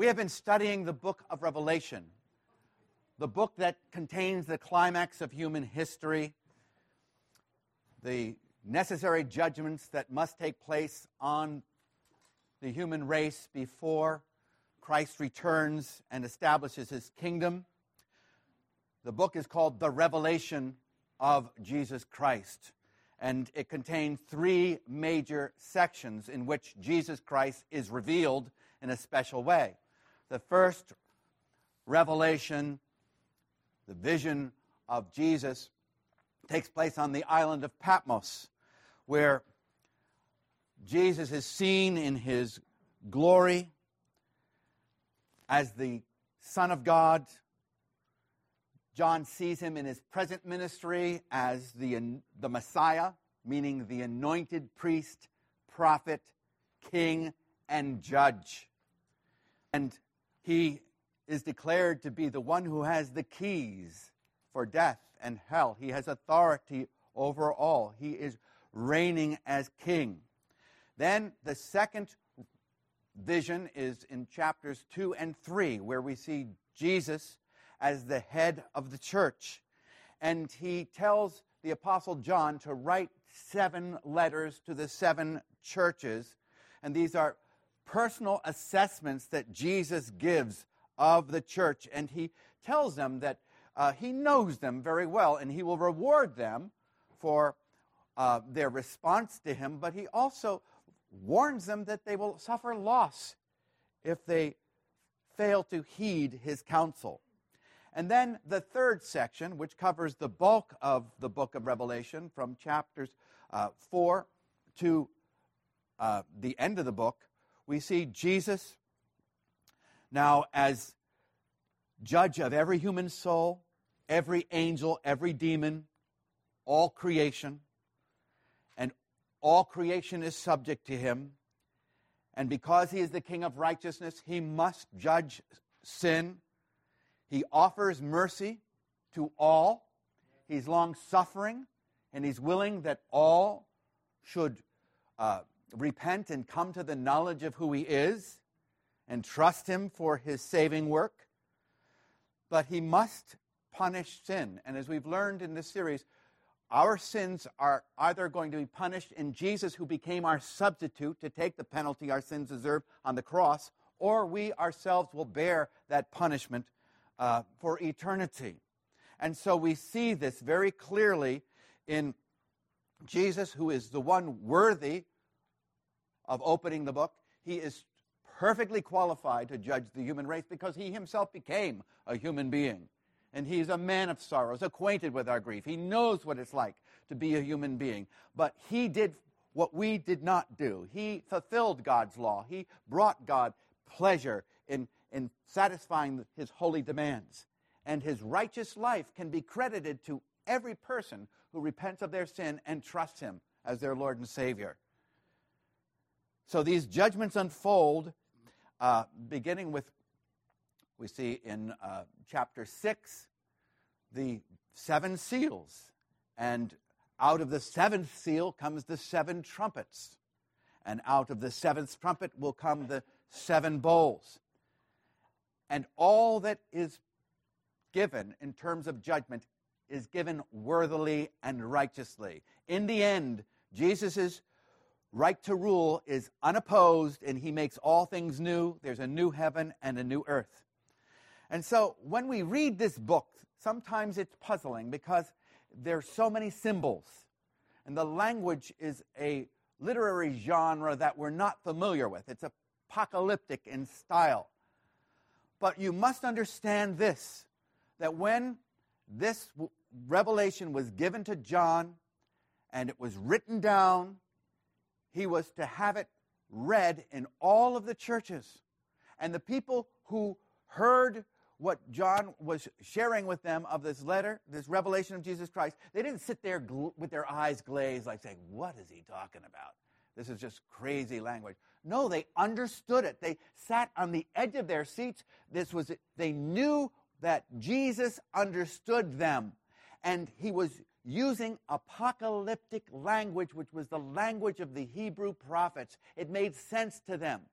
We have been studying the book of Revelation, the book that contains the climax of human history, the necessary judgments that must take place on the human race before Christ returns and establishes his kingdom. The book is called The Revelation of Jesus Christ, and it contains three major sections in which Jesus Christ is revealed in a special way. The first revelation, the vision of Jesus, takes place on the island of Patmos, where Jesus is seen in his glory as the Son of God. John sees him in his present ministry as the Messiah, meaning the anointed priest, prophet, king, and judge. And he is declared to be the one who has the keys for death and hell. He has authority over all. He is reigning as king. Then the second vision is in chapters 2 and 3, where we see Jesus as the head of the church. And he tells the Apostle John to write 7 letters to the 7 churches. And these are personal assessments that Jesus gives of the church. And he tells them that he knows them very well, and he will reward them for their response to him. But he also warns them that they will suffer loss if they fail to heed his counsel. And then the third section, which covers the bulk of the book of Revelation from chapters 4 to the end of the book, we see Jesus now as judge of every human soul, every angel, every demon, all creation. And all creation is subject to him. And because he is the King of righteousness, he must judge sin. He offers mercy to all. He's long-suffering, and he's willing that all should repent and come to the knowledge of who he is and trust him for his saving work. But he must punish sin. And as we've learned in this series, our sins are either going to be punished in Jesus, who became our substitute to take the penalty our sins deserve on the cross, or we ourselves will bear that punishment for eternity. And so we see this very clearly in Jesus, who is the one worthy of opening the book. He is perfectly qualified to judge the human race because he himself became a human being. And he is a man of sorrows, acquainted with our grief. He knows what it's like to be a human being. But he did what we did not do. He fulfilled God's law. He brought God pleasure in satisfying his holy demands. And his righteous life can be credited to every person who repents of their sin and trusts him as their Lord and Savior. So these judgments unfold, beginning with, we see in chapter 6, the 7 seals. And out of the 7th seal comes the 7 trumpets. And out of the 7th trumpet will come the 7 bowls. And all that is given in terms of judgment is given worthily and righteously. In the end, Jesus' right to rule is unopposed, and he makes all things new. There's a new heaven and a new earth. And so when we read this book, sometimes it's puzzling because there's so many symbols. And the language is a literary genre that we're not familiar with. It's apocalyptic in style. But you must understand this, that when this revelation was given to John and it was written down, he was to have it read in all of the churches. And the people who heard what John was sharing with them of this letter, this revelation of Jesus Christ, they didn't sit there with their eyes glazed like saying, what is he talking about? This is just crazy language. No, they understood it. They sat on the edge of their seats. They knew that Jesus understood them. And he was using apocalyptic language, which was the language of the Hebrew prophets. It made sense to them.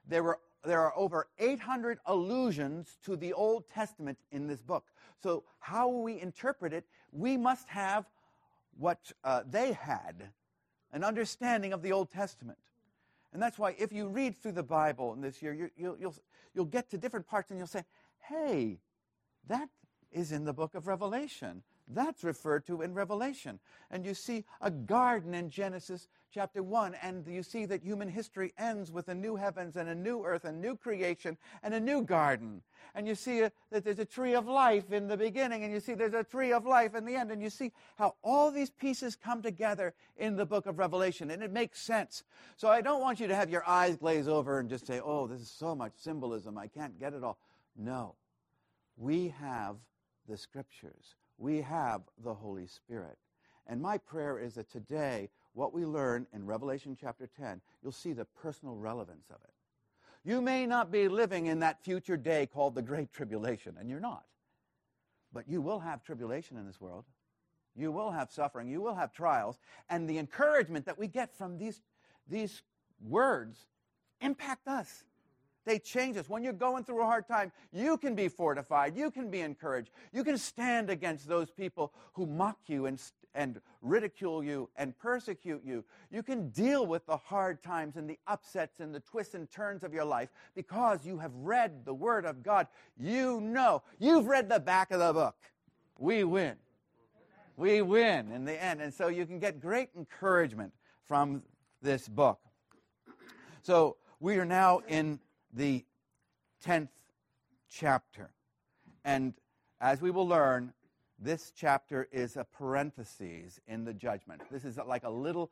There are over 800 allusions to the Old Testament in this book. So how we interpret it, we must have what they had, an understanding of the Old Testament. And that's why if you read through the Bible in this year, you'll get to different parts and you'll say, hey, that is in the book of Revelation. That's referred to in Revelation. And you see a garden in Genesis chapter 1, and you see that human history ends with a new heavens and a new earth, a new creation, and a new garden. And you see that there's a tree of life in the beginning, and you see there's a tree of life in the end, and you see how all these pieces come together in the book of Revelation, and it makes sense. So I don't want you to have your eyes glaze over and just say, oh, this is so much symbolism, I can't get it all. No. We have the Scriptures. We have the Holy Spirit. And my prayer is that today, what we learn in Revelation chapter 10, you'll see the personal relevance of it. You may not be living in that future day called the Great Tribulation, and you're not. But you will have tribulation in this world. You will have suffering. You will have trials. And the encouragement that we get from these words impact us. They change us. When you're going through a hard time, you can be fortified. You can be encouraged. You can stand against those people who mock you and ridicule you and persecute you. You can deal with the hard times and the upsets and the twists and turns of your life because you have read the Word of God. You know. You've read the back of the book. We win. We win in the end. And so you can get great encouragement from this book. So we are now in the 10th chapter. And as we will learn, this chapter is a parenthesis in the judgment. This is like a little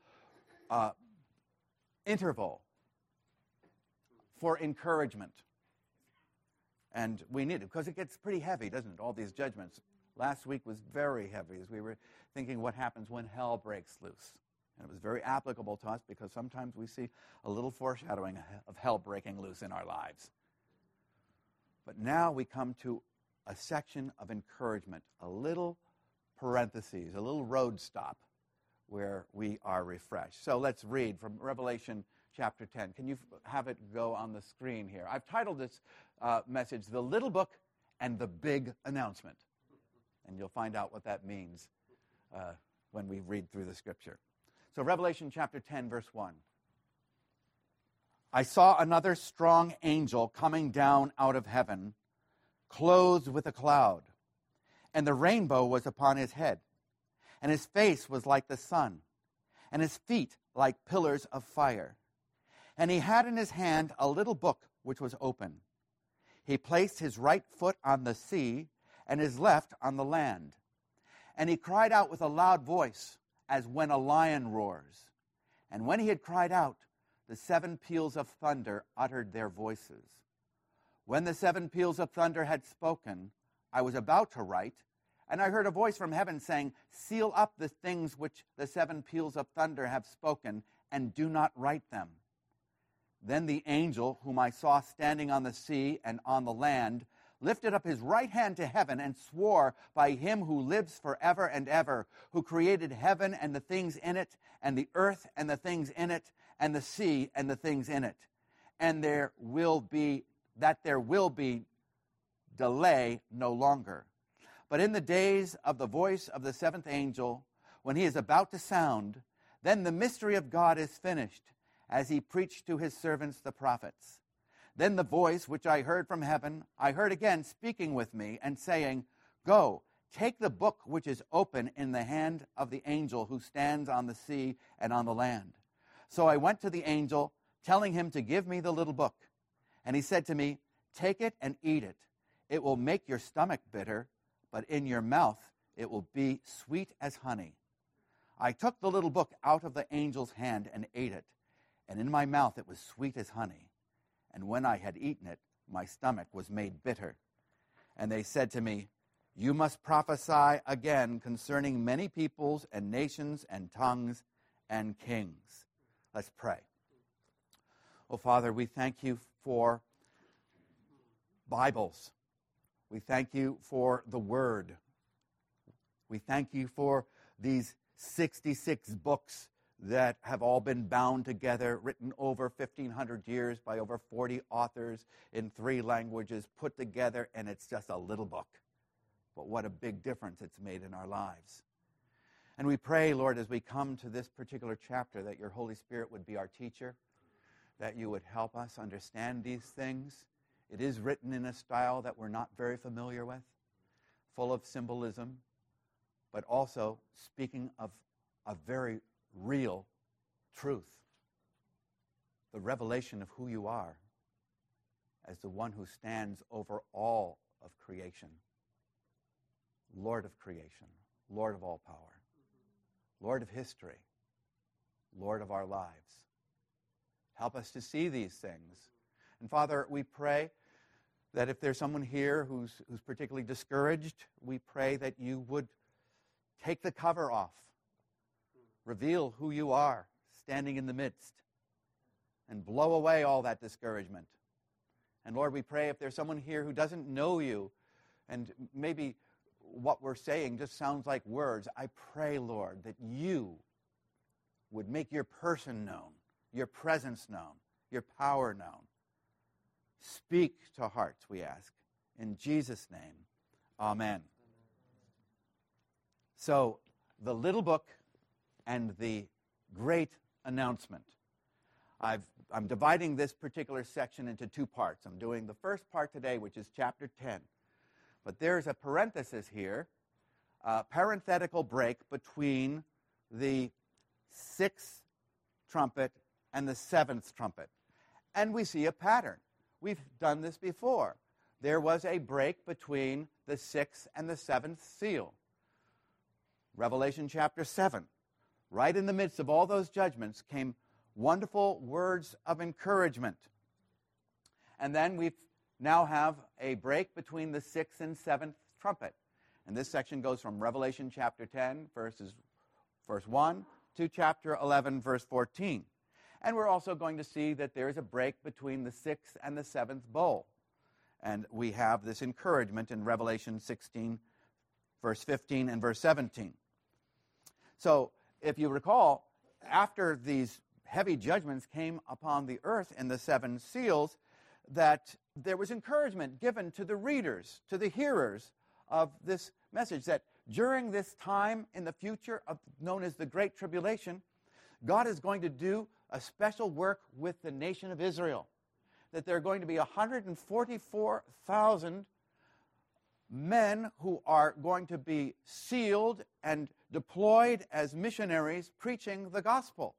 interval for encouragement. And we need it because it gets pretty heavy, doesn't it? All these judgments. Last week was very heavy as we were thinking what happens when hell breaks loose. And it was very applicable to us because sometimes we see a little foreshadowing of hell breaking loose in our lives. But now we come to a section of encouragement, a little parenthesis, a little road stop where we are refreshed. So let's read from Revelation chapter 10. Can you have it go on the screen here? I've titled this message, The Little Book and the Big Announcement. And you'll find out what that means when we read through the Scripture. So Revelation chapter 10, verse 1. I saw another strong angel coming down out of heaven, clothed with a cloud, and the rainbow was upon his head, and his face was like the sun, and his feet like pillars of fire. And he had in his hand a little book which was open. He placed his right foot on the sea, and his left on the land. And he cried out with a loud voice, as when a lion roars. And when he had cried out, the 7 peals of thunder uttered their voices. When the 7 peals of thunder had spoken, I was about to write, and I heard a voice from heaven saying, seal up the things which the 7 peals of thunder have spoken, and do not write them. Then the angel, whom I saw standing on the sea and on the land, lifted up his right hand to heaven and swore by him who lives forever and ever, who created heaven and the things in it, and the earth and the things in it, and the sea and the things in it. And there will be delay no longer. But in the days of the voice of the 7th angel, when he is about to sound, then the mystery of God is finished, as he preached to his servants the prophets. Then the voice which I heard from heaven, I heard again speaking with me and saying, go, take the book which is open in the hand of the angel who stands on the sea and on the land. So I went to the angel, telling him to give me the little book. And he said to me, take it and eat it. It will make your stomach bitter, but in your mouth it will be sweet as honey. I took the little book out of the angel's hand and ate it, and in my mouth it was sweet as honey. And when I had eaten it, my stomach was made bitter. And they said to me, you must prophesy again concerning many peoples and nations and tongues and kings. Let's pray. Oh, Father, we thank you for Bibles. We thank you for the Word. We thank you for these 66 books that have all been bound together, written over 1,500 years by over 40 authors in 3 languages, put together, and it's just a little book. But what a big difference it's made in our lives. And we pray, Lord, as we come to this particular chapter, that your Holy Spirit would be our teacher, that you would help us understand these things. It is written in a style that we're not very familiar with, full of symbolism, but also speaking of a very real truth, the revelation of who you are as the one who stands over all of creation, Lord of creation, Lord of all power, Lord of history, Lord of our lives. Help us to see these things. And Father, we pray that if there's someone here who's particularly discouraged, we pray that you would take the cover off, reveal who you are standing in the midst, and blow away all that discouragement. And Lord, we pray if there's someone here who doesn't know you, and maybe what we're saying just sounds like words, I pray, Lord, that you would make your person known, your presence known, your power known. Speak to hearts, we ask. In Jesus' name, amen. So, the little book and the great announcement. I'm dividing this particular section into 2 parts. I'm doing the first part today, which is chapter 10. But there's a parenthesis here, a parenthetical break between the 6th trumpet and the 7th trumpet. And we see a pattern. We've done this before. There was a break between the 6th and the 7th seal. Revelation chapter 7. Right in the midst of all those judgments came wonderful words of encouragement. And then we now have a break between the 6th and 7th trumpet. And this section goes from Revelation chapter 10, verse 1, to chapter 11, verse 14. And we're also going to see that there is a break between the 6th and the 7th bowl. And we have this encouragement in Revelation 16, verse 15 and verse 17. So, if you recall, after these heavy judgments came upon the earth in the 7 seals, that there was encouragement given to the readers, to the hearers of this message, that during this time in the future known as the Great Tribulation, God is going to do a special work with the nation of Israel, that there are going to be 144,000 men who are going to be sealed and deployed as missionaries preaching the gospel.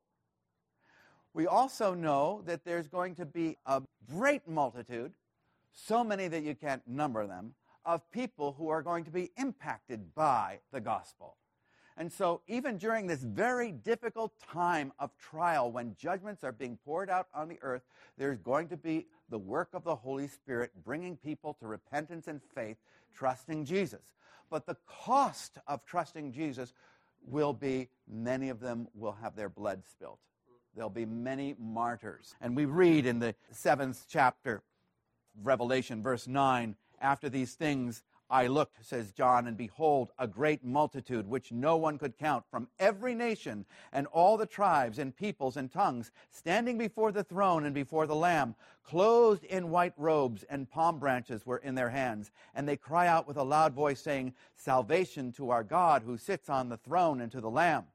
We also know that there's going to be a great multitude, so many that you can't number them, of people who are going to be impacted by the gospel. And so even during this very difficult time of trial, when judgments are being poured out on the earth, there's going to be the work of the Holy Spirit bringing people to repentance and faith, trusting Jesus. But the cost of trusting Jesus will be, many of them will have their blood spilt. There'll be many martyrs. And we read in the 7th chapter, Revelation, verse 9, after these things I looked, says John, and behold, a great multitude, which no one could count, from every nation and all the tribes and peoples and tongues, standing before the throne and before the Lamb, clothed in white robes, and palm branches were in their hands. And they cry out with a loud voice, saying, Salvation to our God who sits on the throne and to the Lamb.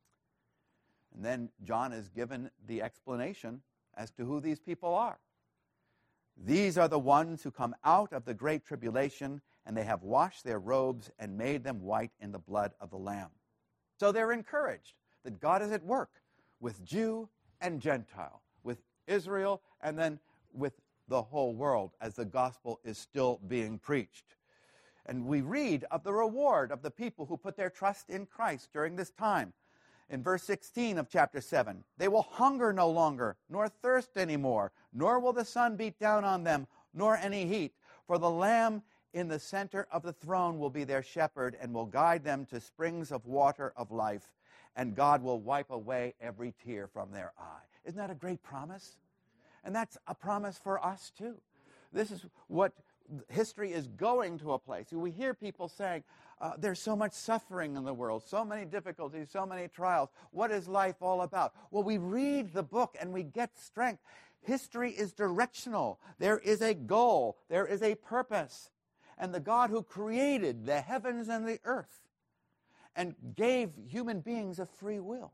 And then John is given the explanation as to who these people are. These are the ones who come out of the great tribulation, and they have washed their robes and made them white in the blood of the Lamb. So they're encouraged that God is at work with Jew and Gentile, with Israel, and then with the whole world as the gospel is still being preached. And we read of the reward of the people who put their trust in Christ during this time. In verse 16 of chapter 7, they will hunger no longer, nor thirst anymore, nor will the sun beat down on them, nor any heat. For the Lamb in the center of the throne will be their shepherd and will guide them to springs of water of life, and God will wipe away every tear from their eye. Isn't that a great promise? And that's a promise for us too. This is what history is going to a place. We hear people saying, there's so much suffering in the world, so many difficulties, so many trials. What is life all about? Well, we read the book and we get strength. History is directional. There is a goal. There is a purpose. And the God who created the heavens and the earth and gave human beings a free will,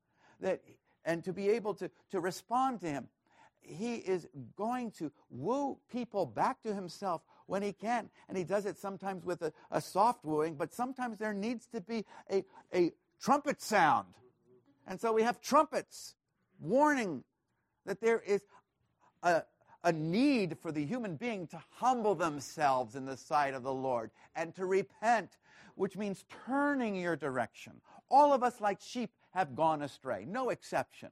and to be able to respond to him, he is going to woo people back to himself when he can. And he does it sometimes with a soft wooing, but sometimes there needs to be a trumpet sound. And so we have trumpets warning that there is a need for the human being to humble themselves in the sight of the Lord and to repent, which means turning your direction. All of us, like sheep, have gone astray, no exception.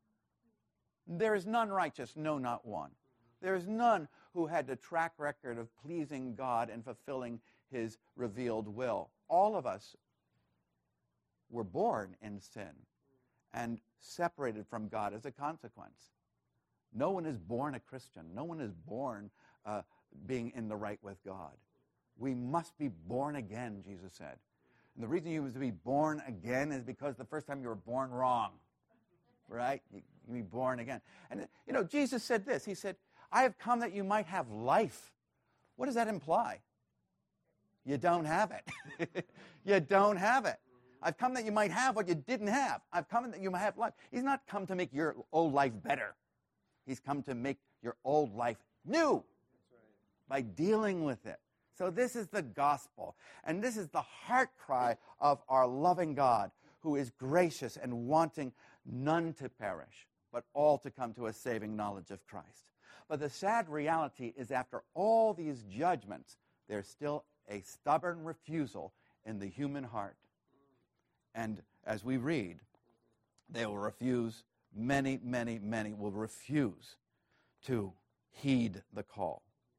There is none righteous, no, not one. There is none who had the track record of pleasing God and fulfilling his revealed will. All of us were born in sin and separated from God as a consequence. No one is born a Christian. No one is born being in the right with God. We must be born again, Jesus said. And the reason you was to be born again is because the first time you were born wrong. Right? You be born again. And, Jesus said this. He said, I have come that you might have life. What does that imply? You don't have it. You don't have it. I've come that you might have what you didn't have. I've come that you might have life. He's not come to make your old life better. He's come to make your old life new by dealing with it. So this is the gospel. And this is the heart cry of our loving God, who is gracious and wanting none to perish, but all to come to a saving knowledge of Christ. But the sad reality is, after all these judgments, there's still a stubborn refusal in the human heart. And as we read, they will refuse, many will refuse to heed the call.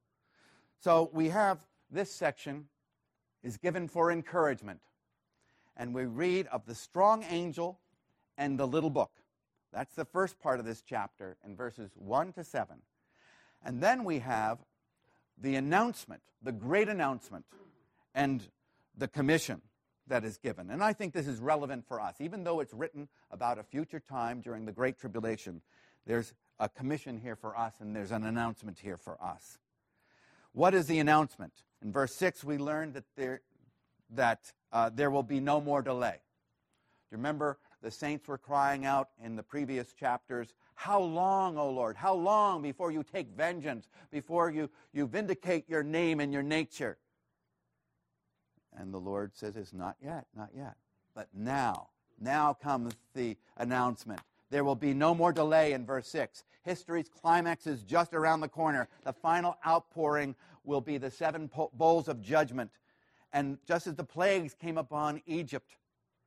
So we have this section is given for encouragement. And we read of the strong angel and the little book. That's the first part of this chapter in verses 1 to 7. And then we have the announcement, the great announcement, and the commission that is given. And I think this is relevant for us. Even though it's written about a future time during the Great Tribulation, there's a commission here for us, and there's an announcement here for us. What is the announcement? In verse 6, we learn that there will be no more delay. Do you remember the saints were crying out in the previous chapters, how long, O Lord, how long before you take vengeance, before you vindicate your name and your nature? And the Lord says, it's not yet, not yet. But now comes the announcement. There will be no more delay in verse 6. History's climax is just around the corner. The final outpouring will be the 7 bowls of judgment. And just as the plagues came upon Egypt,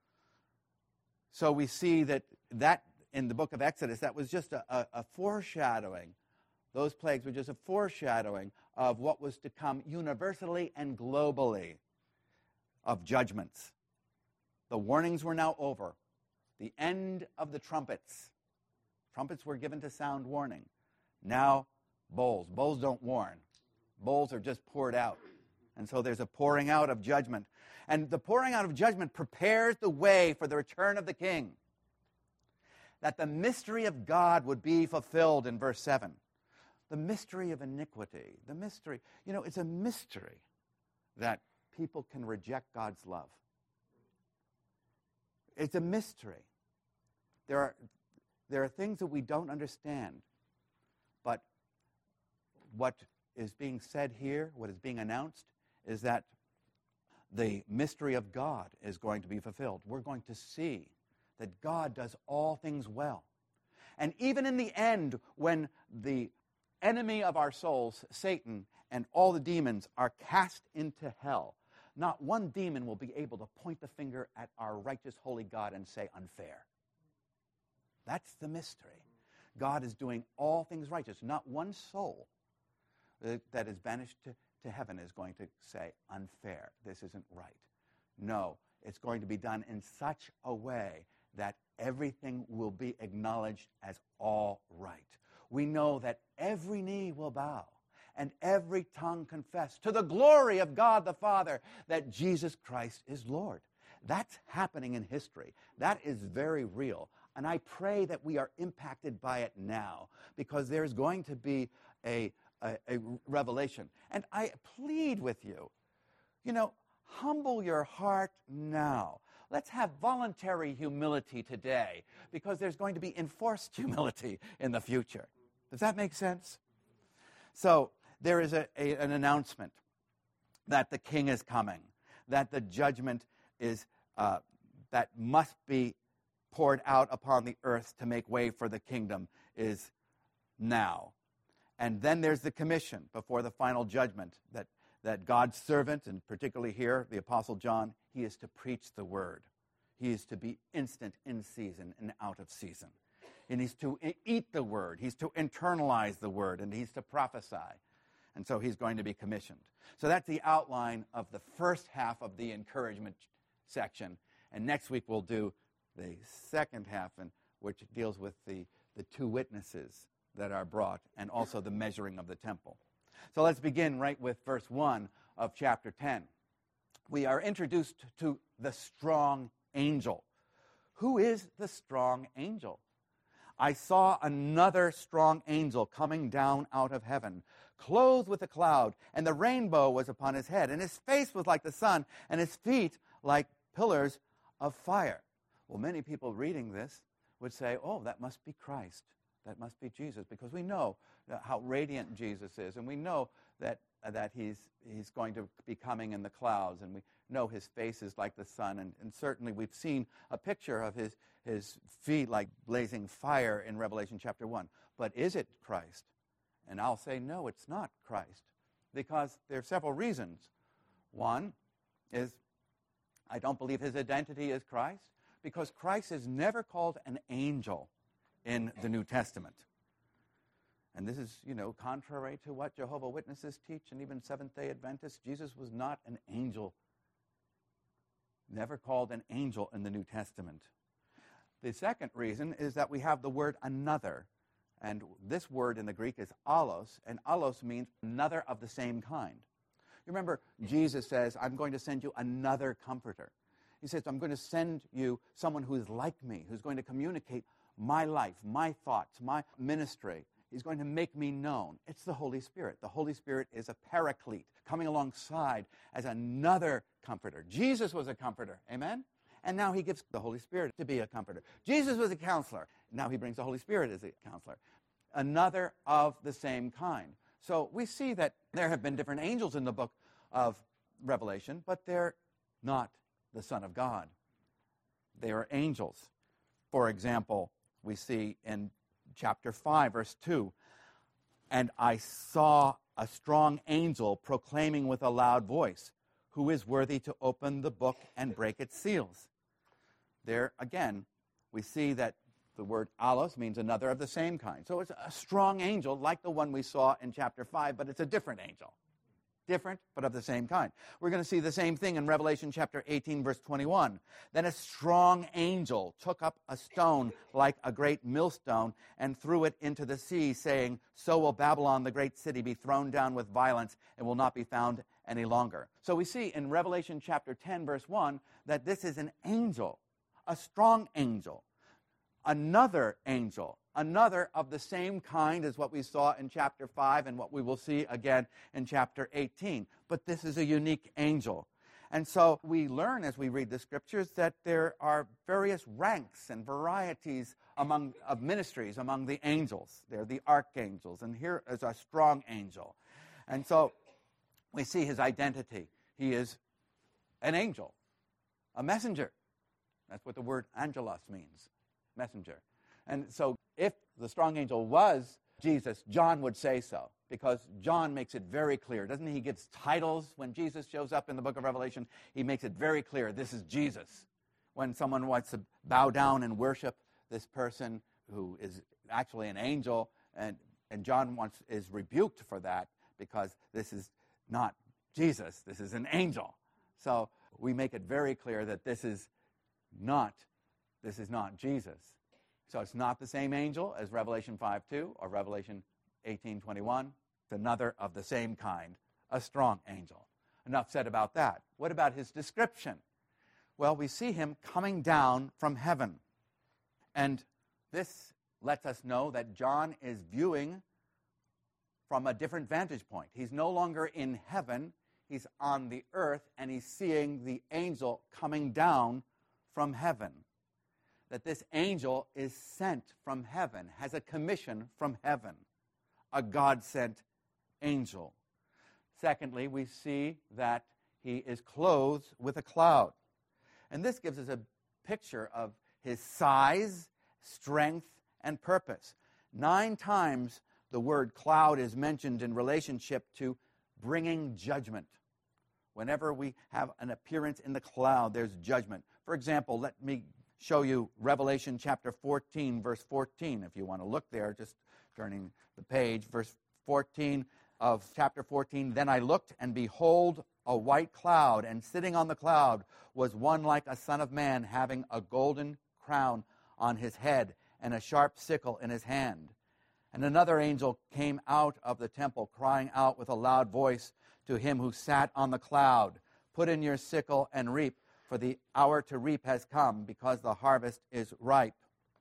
so we see that in the book of Exodus, that was just a foreshadowing. Those plagues were just a foreshadowing of what was to come universally and globally of judgments. The warnings were now over. The end of the trumpets. Trumpets were given to sound warning. Now, bowls. Bowls don't warn. Bowls are just poured out. And so there's a pouring out of judgment. And the pouring out of judgment prepares the way for the return of the King. That the mystery of God would be fulfilled in verse 7. The mystery of iniquity. The mystery. It's a mystery that people can reject God's love. It's a mystery. There are things that we don't understand. But what is being said here, what is being announced, is that the mystery of God is going to be fulfilled. We're going to see that God does all things well. And even in the end, when the enemy of our souls, Satan, and all the demons are cast into hell, not one demon will be able to point the finger at our righteous, holy God and say unfair. That's the mystery. God is doing all things righteous. Not one soul that is banished to heaven is going to say unfair. This isn't right. No, it's going to be done in such a way that everything will be acknowledged as all right. We know that every knee will bow and every tongue confess to the glory of God the Father that Jesus Christ is Lord. That's happening in history. That is very real. And I pray that we are impacted by it now, because there's going to be a revelation. And I plead with you, humble your heart now. Let's have voluntary humility today, because there's going to be enforced humility in the future. Does that make sense? So there is an announcement that the king is coming, that the judgment is that must be poured out upon the earth to make way for the kingdom is now. And then there's the commission before the final judgment that God's servant, and particularly here, the Apostle John, he is to preach the word. He is to be instant in season and out of season. And he's to eat the word. He's to internalize the word, and he's to prophesy. And so he's going to be commissioned. So that's the outline of the first half of the encouragement section. And next week we'll do the second half, which deals with the two witnesses that are brought, and also the measuring of the temple. So let's begin right with verse 1 of chapter 10. We are introduced to the strong angel. Who is the strong angel? I saw another strong angel coming down out of heaven, clothed with a cloud, and the rainbow was upon his head, and his face was like the sun, and his feet like pillars of fire. Well, many people reading this would say, oh, that must be Christ. That must be Jesus, because we know how radiant Jesus is, and we know that he's going to be coming in the clouds, and we know his face is like the sun, and certainly we've seen a picture of his feet like blazing fire in Revelation chapter 1. But is it Christ? And I'll say, no, it's not Christ, because there are several reasons. One is, I don't believe his identity is Christ, because Christ is never called an angel in the New Testament. And this is, contrary to what Jehovah's Witnesses teach, and even Seventh-day Adventists. Jesus was not an angel, never called an angel in the New Testament. The second reason is that we have the word another. And this word in the Greek is allos, and allos means another of the same kind. You remember, Jesus says, I'm going to send you another comforter. He says, I'm going to send you someone who is like me, who's going to communicate my life, my thoughts, my ministry. He's going to make me known. It's the Holy Spirit. The Holy Spirit is a paraclete, coming alongside as another comforter. Jesus was a comforter, amen? And now he gives the Holy Spirit to be a comforter. Jesus was a counselor. Now he brings the Holy Spirit as a counselor. Another of the same kind. So we see that there have been different angels in the book of Revelation, but they're not the Son of God. They are angels. For example, we see in chapter 5, verse 2, and I saw a strong angel proclaiming with a loud voice, who is worthy to open the book and break its seals. There, again, we see that the word allos means another of the same kind. So it's a strong angel like the one we saw in chapter 5, but it's a different angel. Different, but of the same kind. We're going to see the same thing in Revelation chapter 18, verse 21. Then a strong angel took up a stone like a great millstone and threw it into the sea, saying, so will Babylon, the great city, be thrown down with violence and will not be found any longer. So we see in Revelation chapter 10, verse 1, that this is an angel, a strong angel, another angel, another of the same kind as what we saw in chapter 5 and what we will see again in chapter 18. But this is a unique angel. And so we learn as we read the scriptures that there are various ranks and varieties of ministries among the angels. They're the archangels, and here is a strong angel. And so we see his identity. He is an angel, a messenger. That's what the word angelos means, messenger. And so if the strong angel was Jesus, John would say so, because John makes it very clear. Doesn't he give titles when Jesus shows up in the book of Revelation? He makes it very clear, this is Jesus. When someone wants to bow down and worship this person who is actually an angel, and John is rebuked for that, because this is not Jesus, this is an angel. So we make it very clear that this is not Jesus. So it's not the same angel as Revelation 5:2 or Revelation 18:21. Another of the same kind, a strong angel. Enough said about that. What about his description? Well, we see him coming down from heaven. And this lets us know that John is viewing from a different vantage point. He's no longer in heaven. He's on the earth, and he's seeing the angel coming down from heaven. That this angel is sent from heaven, has a commission from heaven, a God-sent angel. Secondly, we see that he is clothed with a cloud. And this gives us a picture of his size, strength, and purpose. 9 times the word cloud is mentioned in relationship to bringing judgment. Whenever we have an appearance in the cloud, there's judgment. For example, let me show you Revelation chapter 14, verse 14. If you want to look there, just turning the page, verse 14 of chapter 14. Then I looked, and behold, a white cloud, and sitting on the cloud was one like a son of man, having a golden crown on his head and a sharp sickle in his hand. And another angel came out of the temple, crying out with a loud voice to him who sat on the cloud, "Put in your sickle and reap, for the hour to reap has come, because the harvest is ripe."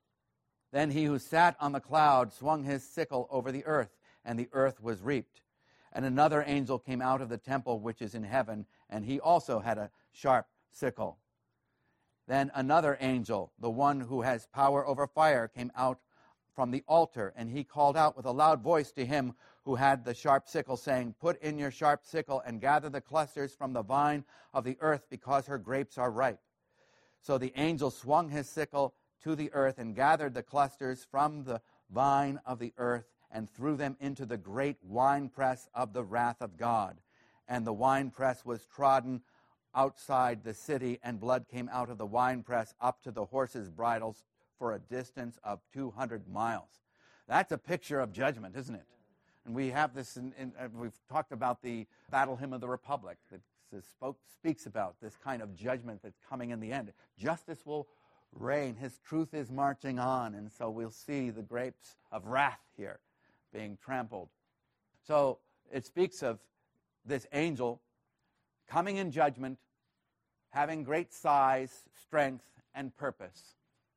Then he who sat on the cloud swung his sickle over the earth, and the earth was reaped. And another angel came out of the temple which is in heaven, and he also had a sharp sickle. Then another angel, the one who has power over fire, came out from the altar, and he called out with a loud voice to him who had the sharp sickle, saying, "Put in your sharp sickle and gather the clusters from the vine of the earth, because her grapes are ripe." So the angel swung his sickle to the earth and gathered the clusters from the vine of the earth and threw them into the great winepress of the wrath of God. And the winepress was trodden outside the city, and blood came out of the winepress up to the horses' bridles for a distance of 200 miles. That's a picture of judgment, isn't it? And we have this, we've talked about the Battle Hymn of the Republic that speaks about this kind of judgment that's coming in the end. Justice will reign. His truth is marching on. And so we'll see the grapes of wrath here being trampled. So it speaks of this angel coming in judgment, having great size, strength, and purpose.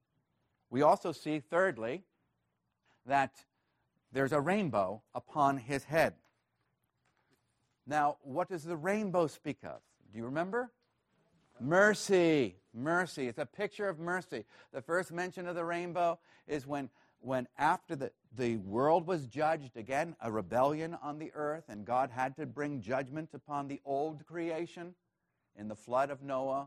We also see, thirdly, that there's a rainbow upon his head. Now, what does the rainbow speak of? Do you remember? Mercy. Mercy. It's a picture of mercy. The first mention of the rainbow is when after the world was judged, again, a rebellion on the earth, and God had to bring judgment upon the old creation in the flood of Noah.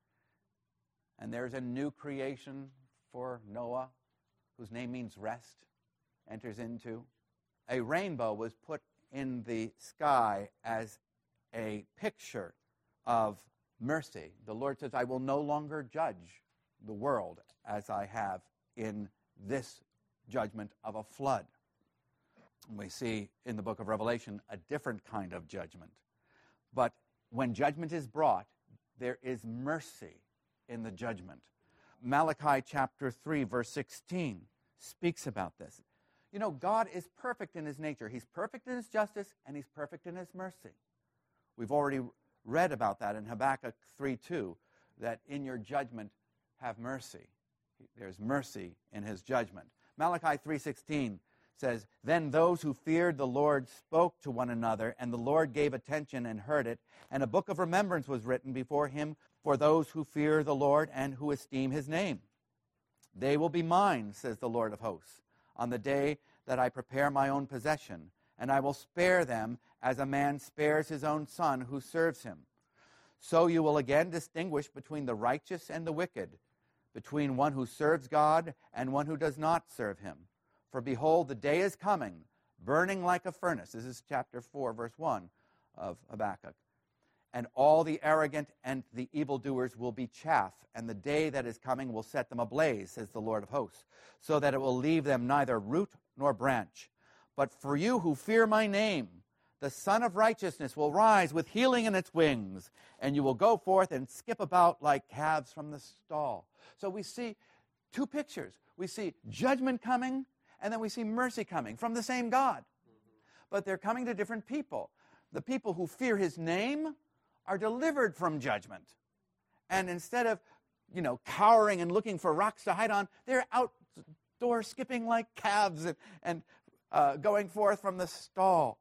And there's a new creation for Noah, whose name means rest, enters into. A rainbow was put in the sky as a picture of mercy. The Lord says, "I will no longer judge the world as I have in this judgment of a flood." We see in the book of Revelation a different kind of judgment. But when judgment is brought, there is mercy in the judgment. Malachi chapter 3, verse 16 speaks about this. You know, God is perfect in his nature. He's perfect in his justice, and he's perfect in his mercy. We've already read about that in Habakkuk 3:2, that in your judgment have mercy. There's mercy in his judgment. Malachi 3:16 says, "Then those who feared the Lord spoke to one another, and the Lord gave attention and heard it, and a book of remembrance was written before him for those who fear the Lord and who esteem his name. They will be mine, says the Lord of hosts, on the day that I prepare my own possession, and I will spare them as a man spares his own son who serves him. So you will again distinguish between the righteous and the wicked, between one who serves God and one who does not serve him. For behold, the day is coming, burning like a furnace." This is chapter 4, verse 1 of Habakkuk. "And all the arrogant and the evildoers will be chaff, and the day that is coming will set them ablaze, says the Lord of hosts, so that it will leave them neither root nor branch. But for you who fear my name, the Son of Righteousness will rise with healing in its wings, and you will go forth and skip about like calves from the stall." So we see two pictures. We see judgment coming, and then we see mercy coming from the same God. but they're coming to different people. The people who fear his name are delivered from judgment. And instead of, cowering and looking for rocks to hide on, they're outdoor skipping like calves and going forth from the stall.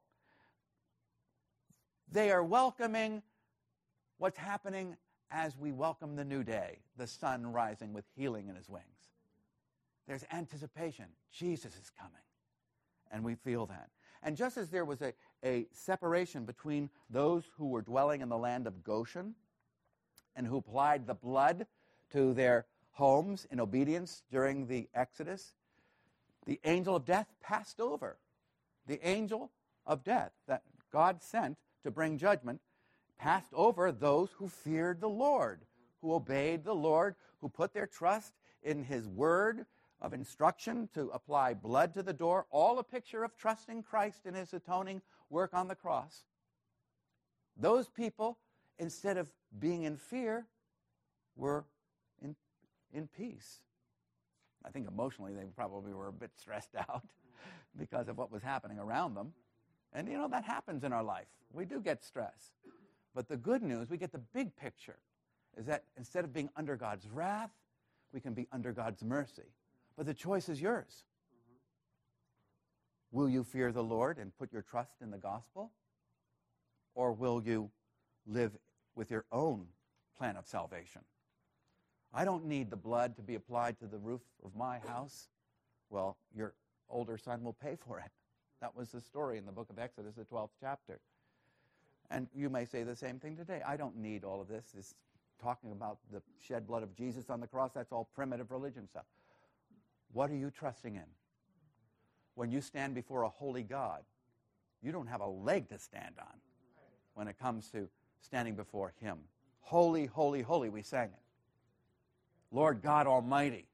They are welcoming what's happening as we welcome the new day, the sun rising with healing in his wings. There's anticipation. Jesus is coming. And we feel that. And just as there was a separation between those who were dwelling in the land of Goshen and who applied the blood to their homes in obedience during the Exodus, the angel of death passed over. The angel of death that God sent to bring judgment passed over those who feared the Lord, who obeyed the Lord, who put their trust in his word of instruction to apply blood to the door, all a picture of trusting Christ in his atoning work on the cross. Those people, instead of being in fear, were in peace. I think emotionally they probably were a bit stressed out because of what was happening around them. And, that happens in our life. We do get stress. But the good news, we get the big picture, is that instead of being under God's wrath, we can be under God's mercy. But the choice is yours. Will you fear the Lord and put your trust in the gospel? Or will you live with your own plan of salvation? I don't need the blood to be applied to the roof of my house. Well, your older son will pay for it. That was the story in the book of Exodus, the 12th chapter. And you may say the same thing today. I don't need all of this. This talking about the shed blood of Jesus on the cross, that's all primitive religion stuff. What are you trusting in? When you stand before a holy God, you don't have a leg to stand on when it comes to standing before him. Holy, holy, holy, we sang it. Lord God Almighty.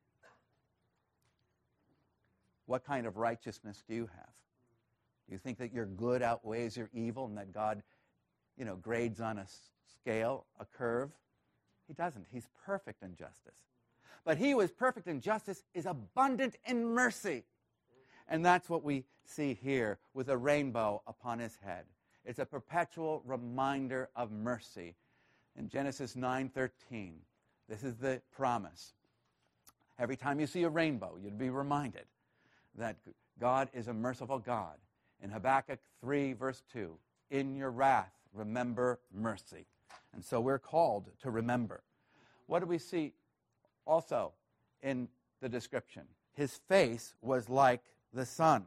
What kind of righteousness do you have? Do you think that your good outweighs your evil and that God, grades on a scale, a curve? He doesn't. He's perfect in justice. But he who is perfect in justice is abundant in mercy. And that's what we see here with a rainbow upon his head. It's a perpetual reminder of mercy. In Genesis 9:13, this is the promise. Every time you see a rainbow, you'd be reminded that God is a merciful God. In Habakkuk 3, verse 2, in your wrath, remember mercy. And so we're called to remember. What do we see also in the description? His face was like the sun.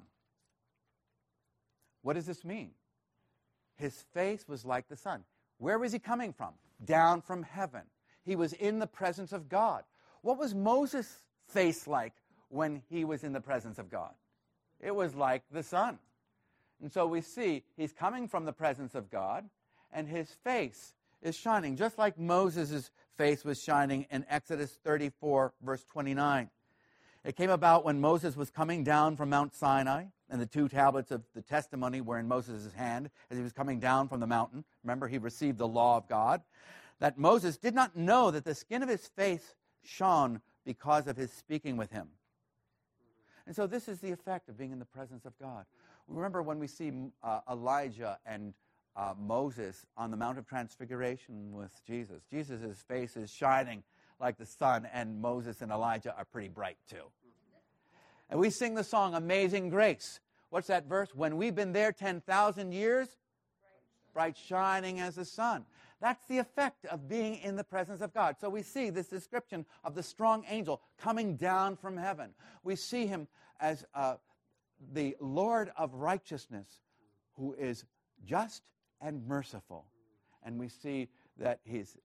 What does this mean? His face was like the sun. Where was he coming from? Down from heaven. He was in the presence of God. What was Moses' face like when he was in the presence of God? It was like the sun. And so we see he's coming from the presence of God, and his face is shining, just like Moses' face was shining in Exodus 34, verse 29. It came about when Moses was coming down from Mount Sinai, and the 2 tablets of the testimony were in Moses' hand as he was coming down from the mountain. Remember, he received the law of God. That Moses did not know that the skin of his face shone because of his speaking with him. And so this is the effect of being in the presence of God. Remember when we see Elijah and Moses on the Mount of Transfiguration with Jesus. Jesus' face is shining like the sun, and Moses and Elijah are pretty bright too. And we sing the song, Amazing Grace. What's that verse? When we've been there 10,000 years, bright shining as the sun. That's the effect of being in the presence of God. So we see this description of the strong angel coming down from heaven. We see him as the Lord of righteousness, who is just and merciful. And we see that his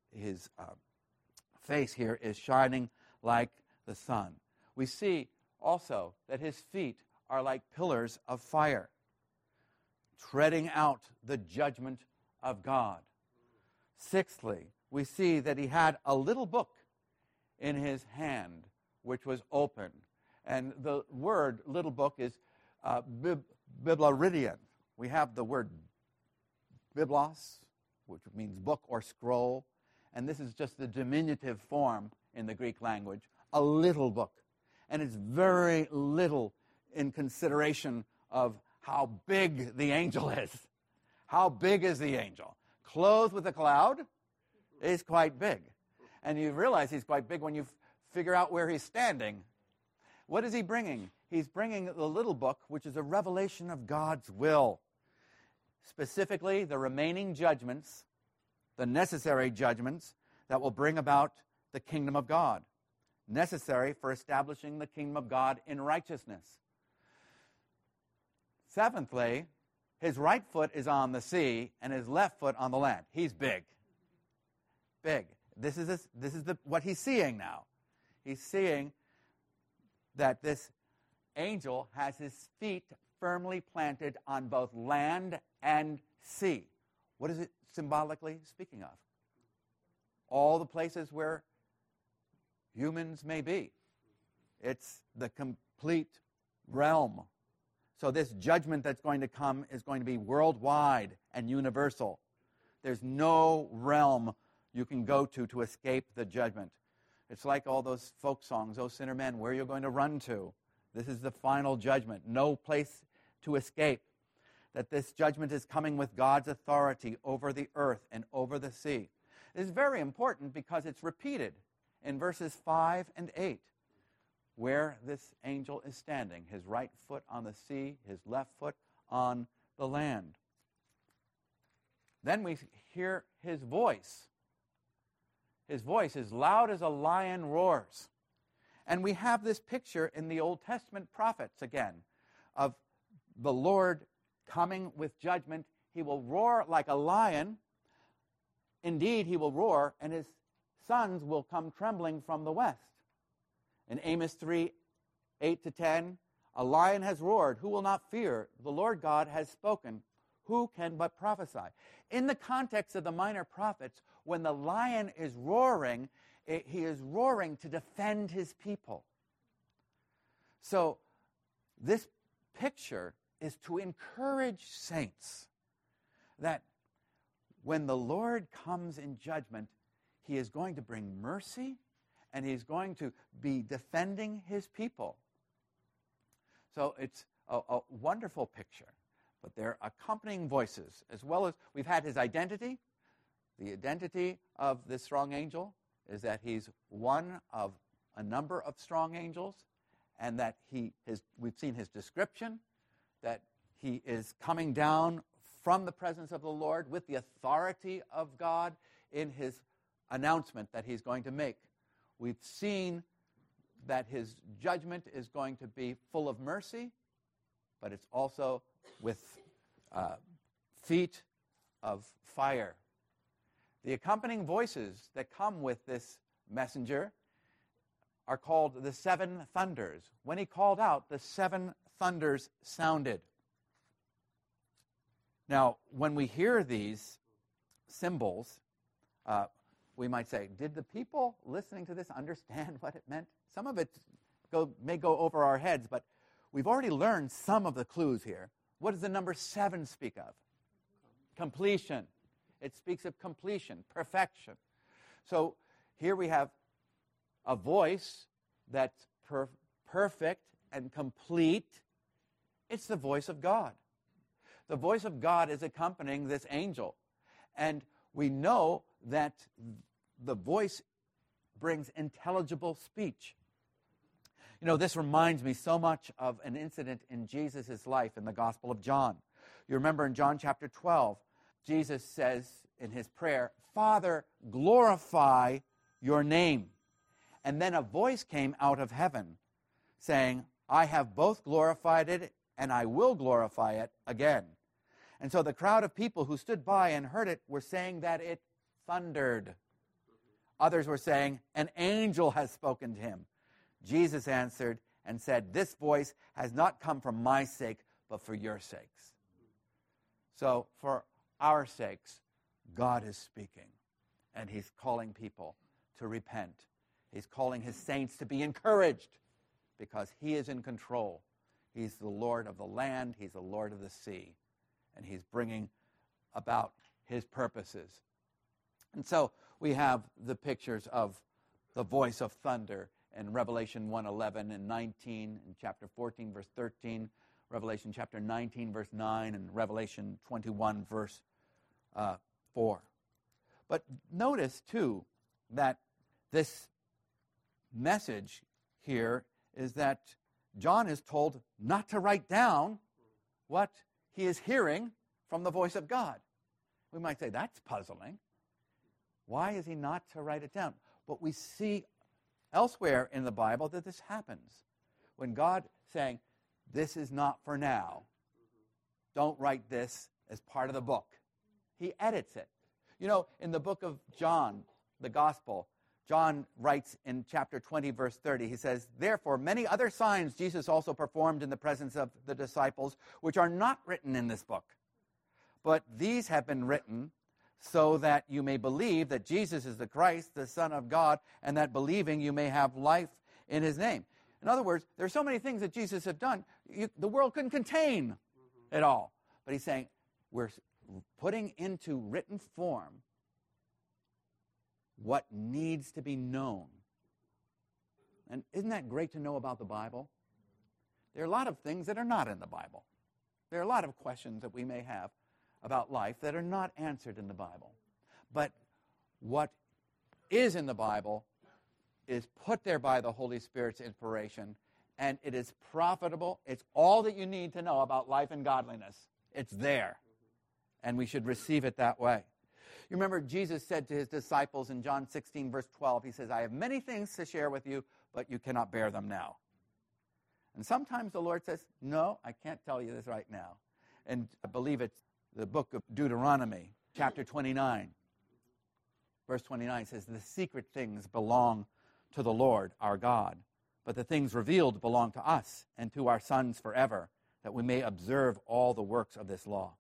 face here is shining like the sun. We see also that his feet are like pillars of fire, treading out the judgment of God. Sixthly, we see that he had a little book in his hand, which was open. And the word little book is biblaridion. We have the word biblos, which means book or scroll. And this is just the diminutive form in the Greek language, a little book. And it's very little in consideration of how big the angel is. How big is the angel? Clothed with a cloud is quite big. And you realize he's quite big when you figure out where he's standing. What is he bringing? He's bringing the little book, which is a revelation of God's will. Specifically, the remaining judgments, the necessary judgments that will bring about the kingdom of God, necessary for establishing the kingdom of God in righteousness. Seventhly, his right foot is on the sea and his left foot on the land. He's big. Big. This is what he's seeing now. He's seeing that this angel has his feet firmly planted on both land and sea. What is it symbolically speaking of? All the places where humans may be. It's the complete realm. So this judgment that's going to come is going to be worldwide and universal. There's no realm you can go to escape the judgment. It's like all those folk songs, "O sinner man, where are you going to run to?" This is the final judgment. No place to escape. That this judgment is coming with God's authority over the earth and over the sea. It is very important because it's repeated in verses 5 and 8, where this angel is standing, his right foot on the sea, his left foot on the land. Then we hear his voice. His voice is loud as a lion roars. And we have this picture in the Old Testament prophets again of the Lord coming with judgment. He will roar like a lion. Indeed, he will roar, and his sons will come trembling from the west. In Amos 3, 8-10, a lion has roared. Who will not fear? The Lord God has spoken. Who can but prophesy? In the context of the minor prophets, when the lion is roaring, he is roaring to defend his people. So this picture is to encourage saints that when the Lord comes in judgment, he is going to bring mercy and he's going to be defending his people. So it's a wonderful picture. But there are accompanying voices, as well as we've had his identity. The identity of this strong angel is that he's one of a number of strong angels, and that we've seen his description, that he is coming down from the presence of the Lord with the authority of God in his announcement that he's going to make. We've seen that his judgment is going to be full of mercy, but it's also with feet of fire. The accompanying voices that come with this messenger are called the seven thunders. When he called out, the seven thunders sounded. Now, when we hear these symbols, we might say, did the people listening to this understand what it meant? Some of it may go over our heads, but we've already learned some of the clues here. What does the number 7 speak of? Completion. It speaks of completion, perfection. So here we have a voice that's perfect and complete. It's the voice of God. The voice of God is accompanying this angel. And we know that the voice brings intelligible speech. You know, this reminds me so much of an incident in Jesus' life in the Gospel of John. You remember in John chapter 12, Jesus says in his prayer, "Father, glorify your name." And then a voice came out of heaven saying, "I have both glorified it and I will glorify it again." And so the crowd of people who stood by and heard it were saying that it thundered. Others were saying, "An angel has spoken to him." Jesus answered and said, "This voice has not come for my sake, but for your sakes." So for our sakes, God is speaking, and he's calling people to repent. He's calling his saints to be encouraged because he is in control. He's the Lord of the land. He's the Lord of the sea, and he's bringing about his purposes. And so we have the pictures of the voice of thunder in Revelation 1:11 and 19, in chapter 14, verse 13. Revelation chapter 19, verse 9, and Revelation 21, verse 4. But notice, too, that this message here is that John is told not to write down what he is hearing from the voice of God. We might say, that's puzzling. Why is he not to write it down? But we see elsewhere in the Bible that this happens. When God saying, this is not for now. Don't write this as part of the book. He edits it. You know, in the book of John, the Gospel, John writes in chapter 20, verse 30, he says, therefore, many other signs Jesus also performed in the presence of the disciples, which are not written in this book. But these have been written so that you may believe that Jesus is the Christ, the Son of God, and that believing you may have life in his name. In other words, there are so many things that Jesus has done, the world couldn't contain it all. But he's saying, we're putting into written form what needs to be known. And isn't that great to know about the Bible? There are a lot of things that are not in the Bible. There are a lot of questions that we may have about life that are not answered in the Bible. But what is in the Bible is put there by the Holy Spirit's inspiration, and it is profitable. It's all that you need to know about life and godliness. It's there, and we should receive it that way. You remember Jesus said to his disciples in John 16, verse 12, he says, I have many things to share with you, but you cannot bear them now. And sometimes the Lord says, no, I can't tell you this right now. And I believe it's the book of Deuteronomy, chapter 29. Verse 29 says, the secret things belong to the Lord our God, but the things revealed belong to us and to our sons forever, that we may observe all the works of this law.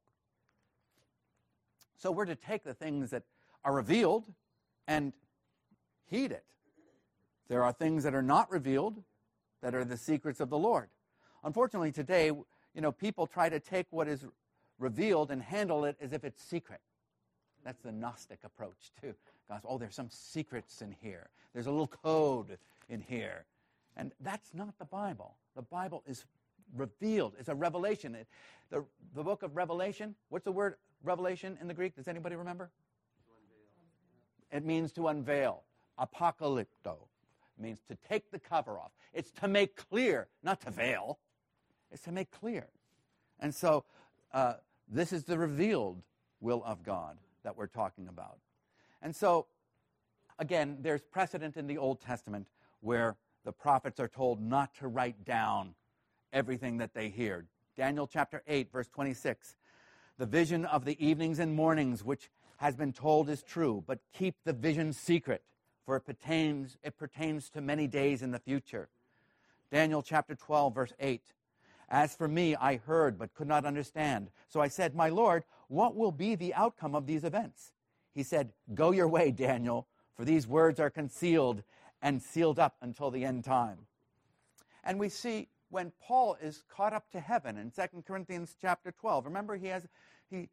So we're to take the things that are revealed and heed it. There are things that are not revealed that are the secrets of the Lord. Unfortunately, today, people try to take what is revealed and handle it as if it's secret. That's the Gnostic approach to gospel. Oh, there's some secrets in here. There's a little code in here. And that's not the Bible. The Bible is revealed. It's a revelation. The book of Revelation, what's the word revelation in the Greek? Does anybody remember? It means to unveil. Apocalypto means to take the cover off. It's to make clear, not to veil. It's to make clear. And so this is the revealed will of God that we're talking about. And so, again, there's precedent in the Old Testament where the prophets are told not to write down everything that they hear. Daniel chapter 8, verse 26. The vision of the evenings and mornings which has been told is true, but keep the vision secret, for it pertains to many days in the future. Daniel chapter 12, verse 8. As for me, I heard but could not understand. So I said, my Lord, what will be the outcome of these events? He said, go your way, Daniel, for these words are concealed and sealed up until the end time. And we see when Paul is caught up to heaven in 2 Corinthians chapter 12. Remember, he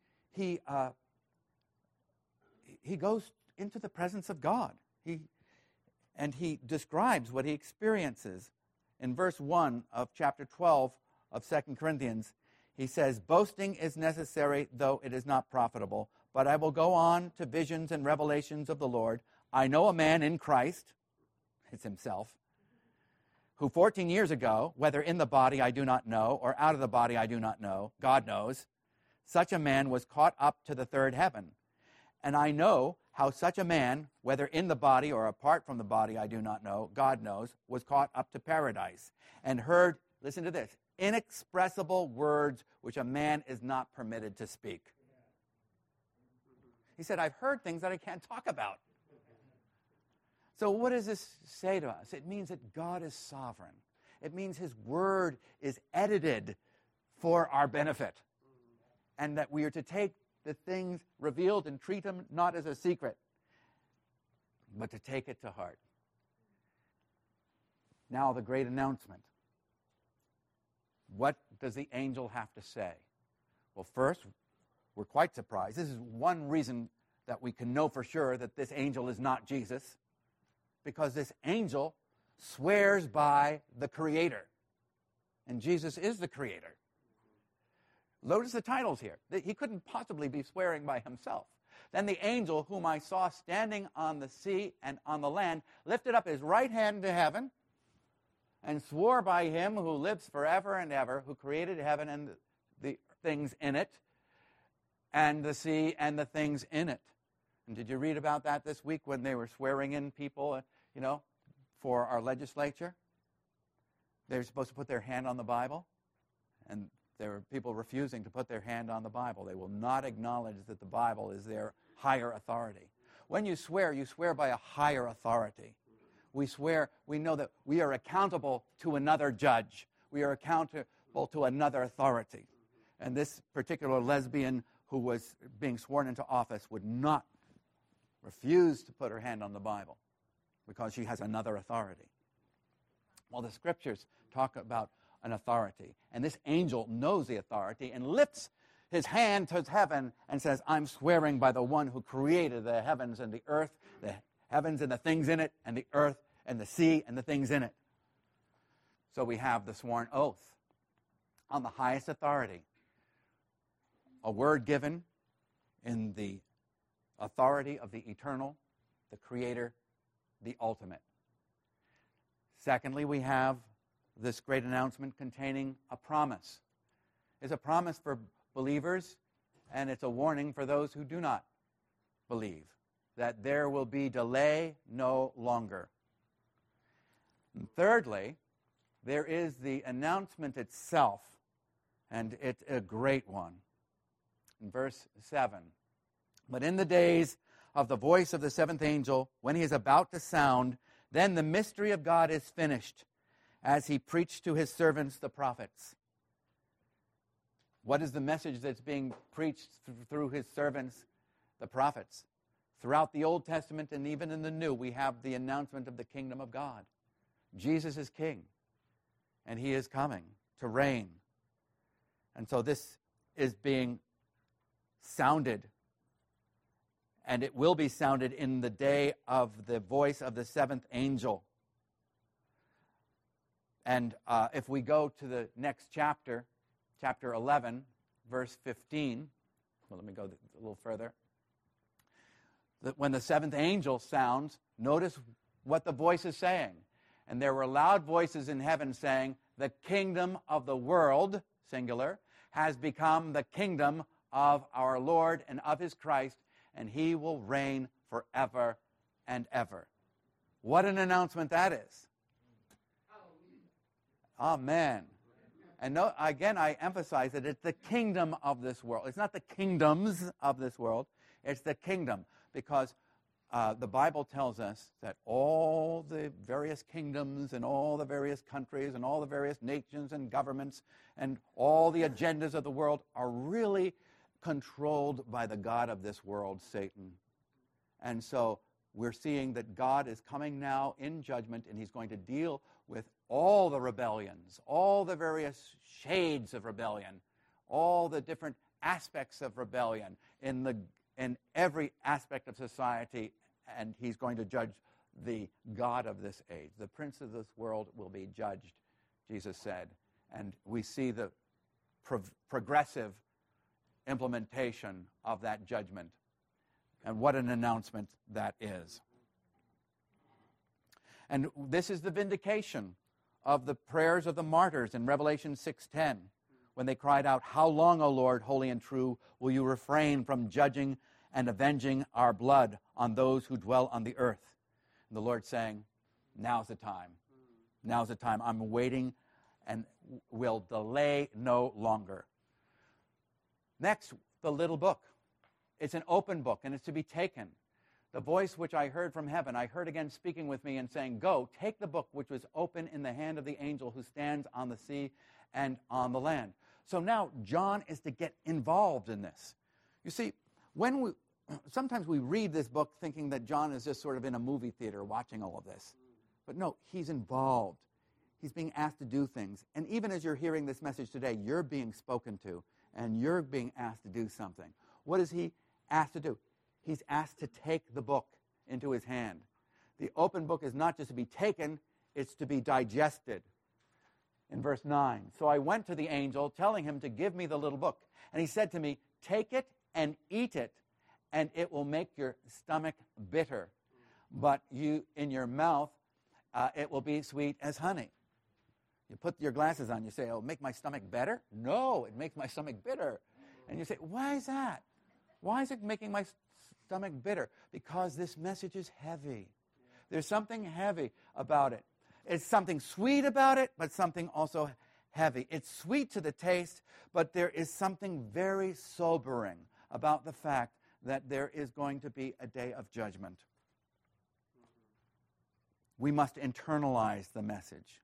goes into the presence of God. And he describes what he experiences. In verse 1 of chapter 12 of 2 Corinthians, he says, boasting is necessary, though it is not profitable. But I will go on to visions and revelations of the Lord. I know a man in Christ, it's himself, who 14 years ago, whether in the body I do not know, or out of the body I do not know, God knows, such a man was caught up to the third heaven. And I know how such a man, whether in the body or apart from the body I do not know, God knows, was caught up to paradise, and heard, listen to this, inexpressible words which a man is not permitted to speak. He said, I've heard things that I can't talk about. So what does this say to us? It means that God is sovereign. It means his word is edited for our benefit. And that we are to take the things revealed and treat them not as a secret, but to take it to heart. Now the great announcement. What does the angel have to say? Well, first, we're quite surprised. This is one reason that we can know for sure that this angel is not Jesus, because this angel swears by the Creator. And Jesus is the Creator. Notice the titles here. He couldn't possibly be swearing by himself. Then the angel whom I saw standing on the sea and on the land lifted up his right hand to heaven and swore by him who lives forever and ever, who created heaven and the things in it, and the sea and the things in it. And did you read about that this week when they were swearing in people, for our legislature? They were supposed to put their hand on the Bible, and there were people refusing to put their hand on the Bible. They will not acknowledge that the Bible is their higher authority. When you swear by a higher authority. We swear, we know that we are accountable to another judge. We are accountable to another authority. And this particular lesbian who was being sworn into office would not refuse to put her hand on the Bible because she has another authority. Well, the scriptures talk about an authority. And this angel knows the authority and lifts his hand towards heaven and says, I'm swearing by the one who created the heavens and the earth, the heavens and the things in it, and the earth and the sea and the things in it. So we have the sworn oath on the highest authority. A word given in the authority of the eternal, the creator, the ultimate. Secondly, we have this great announcement containing a promise. It's a promise for believers, and it's a warning for those who do not believe, that there will be delay no longer. And thirdly, there is the announcement itself, and it's a great one. In verse 7, but in the days of the voice of the seventh angel, when he is about to sound, then the mystery of God is finished, as he preached to his servants, the prophets. What is the message that's being preached through his servants, the prophets? Throughout the Old Testament and even in the New, we have the announcement of the kingdom of God. Jesus is king, and he is coming to reign. And so this is being sounded, and it will be sounded in the day of the voice of the seventh angel. And if we go to the next chapter, chapter 11, verse 15, well, let me go a little further. When the seventh angel sounds, notice what the voice is saying. And there were loud voices in heaven saying, the kingdom of the world, singular, has become the kingdom of our Lord and of his Christ, and he will reign forever and ever. What an announcement that is. Amen. And again, I emphasize that it's the kingdom of this world. It's not the kingdoms of this world. It's the kingdom, because the Bible tells us that all the various kingdoms and all the various countries and all the various nations and governments and all the agendas of the world are really controlled by the god of this world, Satan. And so we're seeing that God is coming now in judgment, and he's going to deal with all the rebellions, all the various shades of rebellion, all the different aspects of rebellion in every aspect of society, and he's going to judge the god of this age. The prince of this world will be judged, Jesus said. And we see the progressive implementation of that judgment. And what an announcement that is. And this is the vindication of the prayers of the martyrs in Revelation 6:10, when they cried out, how long, O Lord, holy and true, will you refrain from judging and avenging our blood on those who dwell on the earth? And the Lord saying, now's the time. Now's the time. I'm waiting and will delay no longer. Next, the little book. It's an open book, and it's to be taken. The voice which I heard from heaven, I heard again speaking with me and saying, go, take the book which was open in the hand of the angel who stands on the sea and on the land. So now John is to get involved in this. You see, sometimes we read this book thinking that John is just sort of in a movie theater watching all of this. But no, he's involved. He's being asked to do things. And even as you're hearing this message today, you're being spoken to, and you're being asked to do something. What is he asked to do? He's asked to take the book into his hand. The open book is not just to be taken, it's to be digested. in verse 9. So I went to the angel, telling him to give me the little book. And he said to me, take it and eat it, and it will make your stomach bitter. But in your mouth, it will be sweet as honey. You put your glasses on, you say, oh, make my stomach better? No, it makes my stomach bitter. And you say, why is that? Why is it making my stomach bitter? Because this message is heavy. There's something heavy about it. It's something sweet about it, but something also heavy. It's sweet to the taste, but there is something very sobering about the fact that there is going to be a day of judgment. We must internalize the message.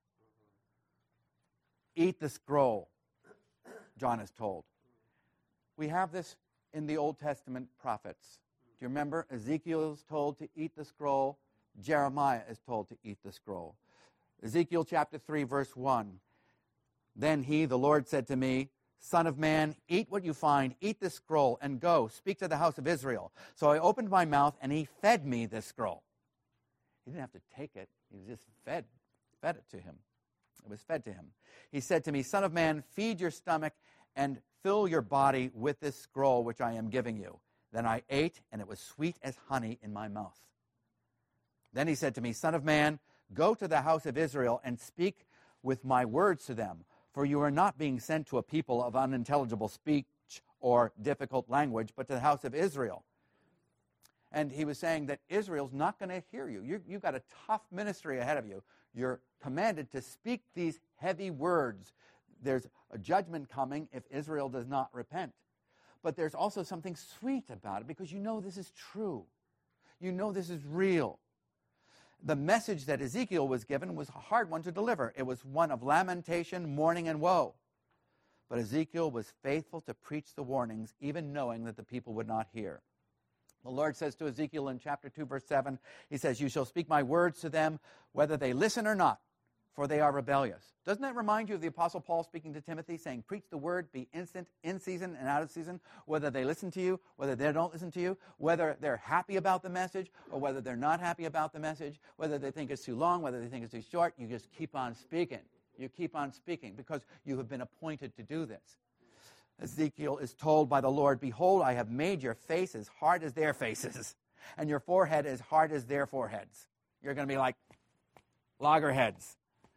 Eat the scroll, John is told. We have this in the Old Testament prophets. Do you remember? Ezekiel is told to eat the scroll. Jeremiah is told to eat the scroll. Ezekiel chapter 3, verse 1. Then he, the Lord, said to me, Son of man, eat what you find, eat this scroll, and go, speak to the house of Israel. So I opened my mouth, and he fed me this scroll. He didn't have to take it. He just fed it to him. It was fed to him. He said to me, Son of man, feed your stomach and fill your body with this scroll which I am giving you. Then I ate, and it was sweet as honey in my mouth. Then he said to me, Son of man, go to the house of Israel and speak with my words to them, for you are not being sent to a people of unintelligible speech or difficult language, but to the house of Israel. And he was saying that Israel's not going to hear you. You've got a tough ministry ahead of you. You're commanded to speak these heavy words. There's a judgment coming if Israel does not repent. But there's also something sweet about it because you know this is true. You know this is real. The message that Ezekiel was given was a hard one to deliver. It was one of lamentation, mourning, and woe. But Ezekiel was faithful to preach the warnings, even knowing that the people would not hear. The Lord says to Ezekiel in chapter 2, verse 7, he says, you shall speak my words to them, whether they listen or not, for they are rebellious. Doesn't that remind you of the Apostle Paul speaking to Timothy, saying, preach the word, be instant, in season and out of season, whether they listen to you, whether they don't listen to you, whether they're happy about the message or whether they're not happy about the message, whether they think it's too long, whether they think it's too short, you just keep on speaking. You keep on speaking because you have been appointed to do this. Ezekiel is told by the Lord, behold, I have made your face as hard as their faces, and your forehead as hard as their foreheads. You're going to be like loggerheads.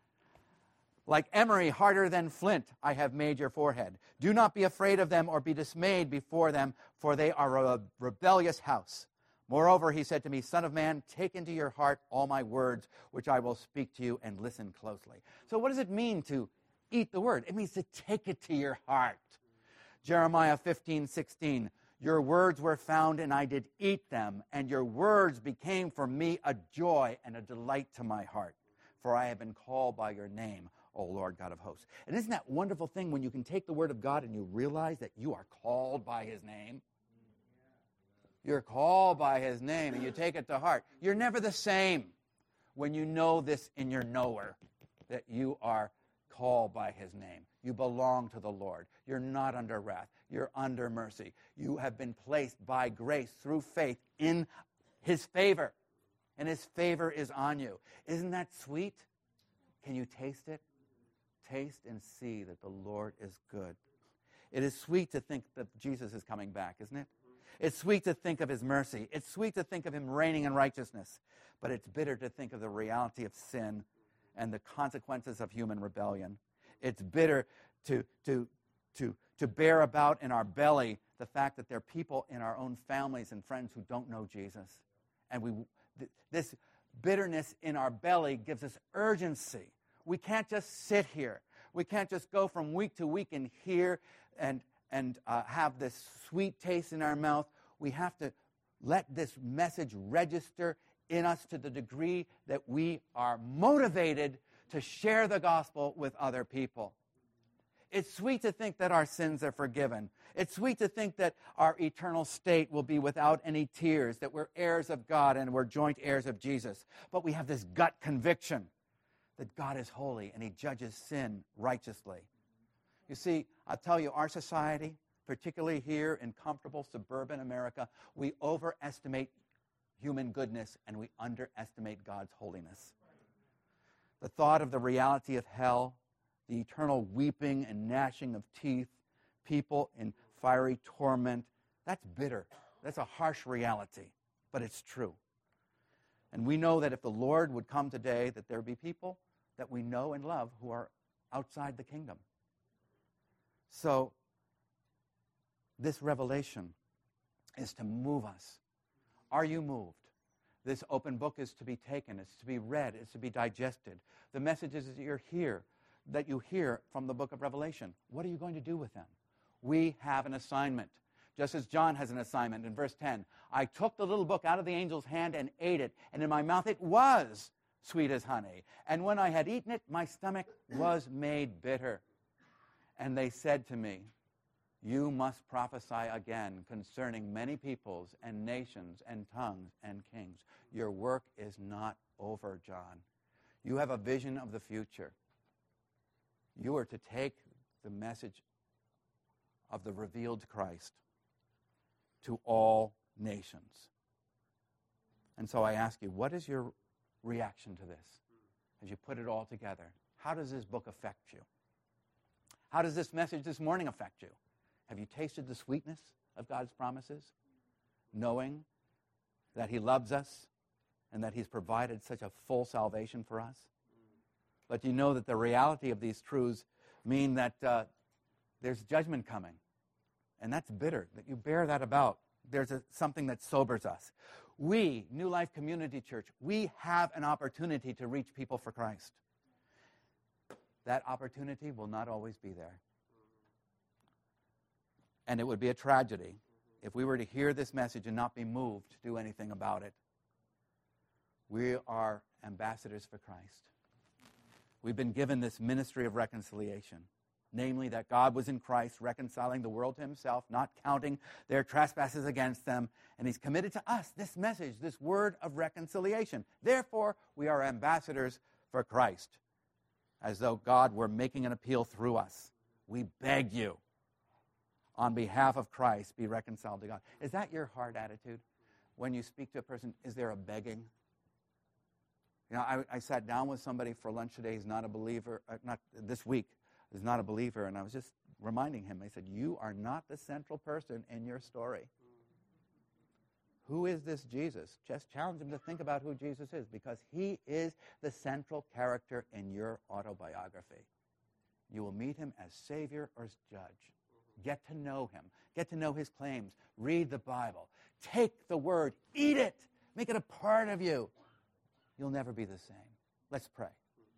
Like emery, harder than flint, I have made your forehead. Do not be afraid of them or be dismayed before them, for they are a rebellious house. Moreover, he said to me, Son of man, take into your heart all my words, which I will speak to you, and listen closely. So what does it mean to eat the word? It means to take it to your heart. Jeremiah 15:16, your words were found, and I did eat them, and your words became for me a joy and a delight to my heart. For I have been called by your name, O Lord God of hosts. And isn't that wonderful thing when you can take the word of God and you realize that you are called by his name? You're called by his name, and you take it to heart. You're never the same when you know this in your knower, that you are called by his name. You belong to the Lord. You're not under wrath. You're under mercy. You have been placed by grace through faith in his favor, and his favor is on you. Isn't that sweet? Can you taste it? Taste and see that the Lord is good. It is sweet to think that Jesus is coming back, isn't it? It's sweet to think of his mercy. It's sweet to think of him reigning in righteousness. But it's bitter to think of the reality of sin and the consequences of human rebellion. It's bitter to bear about in our belly the fact that there are people in our own families and friends who don't know Jesus. And this bitterness in our belly gives us urgency. We can't just sit here. We can't just go from week to week and hear and have this sweet taste in our mouth. We have to let this message register in us to the degree that we are motivated to share the gospel with other people. It's sweet to think that our sins are forgiven. It's sweet to think that our eternal state will be without any tears, that we're heirs of God and we're joint heirs of Jesus. But we have this gut conviction that God is holy and he judges sin righteously. You see, I'll tell you, our society, particularly here in comfortable suburban America, we overestimate human goodness and we underestimate God's holiness. The thought of the reality of hell, the eternal weeping and gnashing of teeth, people in fiery torment. That's bitter. That's a harsh reality, but it's true. And we know that if the Lord would come today, that there be people that we know and love who are outside the kingdom. So this revelation is to move us. Are you moved? This open book is to be taken, it's to be read, it's to be digested. The messages that you hear from the book of Revelation, what are you going to do with them? We have an assignment. Just as John has an assignment in verse 10. I took the little book out of the angel's hand and ate it, and in my mouth it was sweet as honey. And when I had eaten it, my stomach was made bitter. And they said to me, you must prophesy again concerning many peoples and nations and tongues and kings. Your work is not over, John. You have a vision of the future. You are to take the message of the revealed Christ to all nations. And so I ask you, what is your reaction to this as you put it all together? How does this book affect you? How does this message this morning affect you? Have you tasted the sweetness of God's promises, knowing that He loves us and that He's provided such a full salvation for us? But you know that the reality of these truths mean that there's judgment coming. And that's bitter, that you bear that about. There's something that sobers us. We, New Life Community Church, we have an opportunity to reach people for Christ. That opportunity will not always be there. And it would be a tragedy if we were to hear this message and not be moved to do anything about it. We are ambassadors for Christ. We've been given this ministry of reconciliation, namely that God was in Christ reconciling the world to Himself, not counting their trespasses against them, and He's committed to us this message, this word of reconciliation. Therefore, we are ambassadors for Christ, as though God were making an appeal through us. We beg you, on behalf of Christ, be reconciled to God. Is that your heart attitude? When you speak to a person, is there a begging? You know, I sat down with somebody for lunch today. He's not a believer, not this week, is not a believer, and I was just reminding him. I said, you are not the central person in your story. Who is this Jesus? Just challenge him to think about who Jesus is, because He is the central character in your autobiography. You will meet Him as Savior or as Judge. Get to know Him. Get to know His claims. Read the Bible. Take the Word. Eat it. Make it a part of you. You'll never be the same. Let's pray.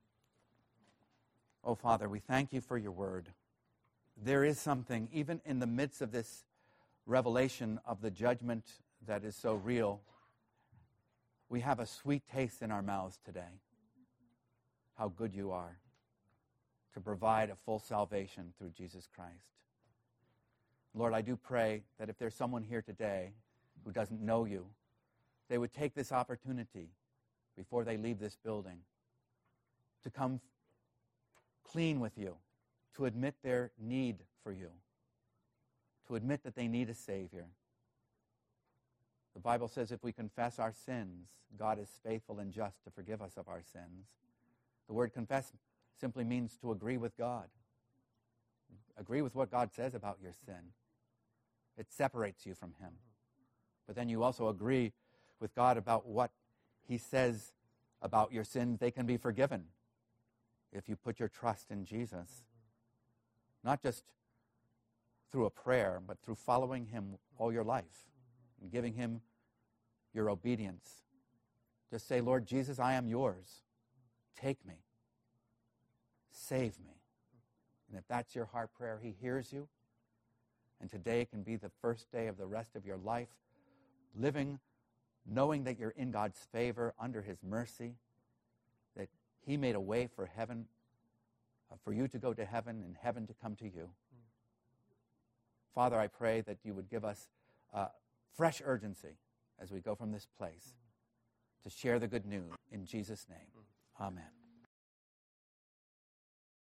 Oh, Father, we thank You for Your Word. There is something, even in the midst of this revelation of the judgment that is so real, we have a sweet taste in our mouths today. How good You are to provide a full salvation through Jesus Christ. Lord, I do pray that if there's someone here today who doesn't know You, they would take this opportunity before they leave this building to come clean with You, to admit their need for You, to admit that they need a Savior. The Bible says if we confess our sins, God is faithful and just to forgive us of our sins. The word confess simply means to agree with God. Agree with what God says about your sin. It separates you from Him. But then you also agree with God about what He says about your sins. They can be forgiven if you put your trust in Jesus. Not just through a prayer, but through following Him all your life and giving Him your obedience. Just say, Lord Jesus, I am Yours. Take me. Save me. And if that's your heart prayer, He hears you. And today can be the first day of the rest of your life, living, knowing that you're in God's favor, under His mercy, that He made a way for heaven, for you to go to heaven and heaven to come to you. Father, I pray that You would give us fresh urgency as we go from this place to share the good news. In Jesus' name, amen.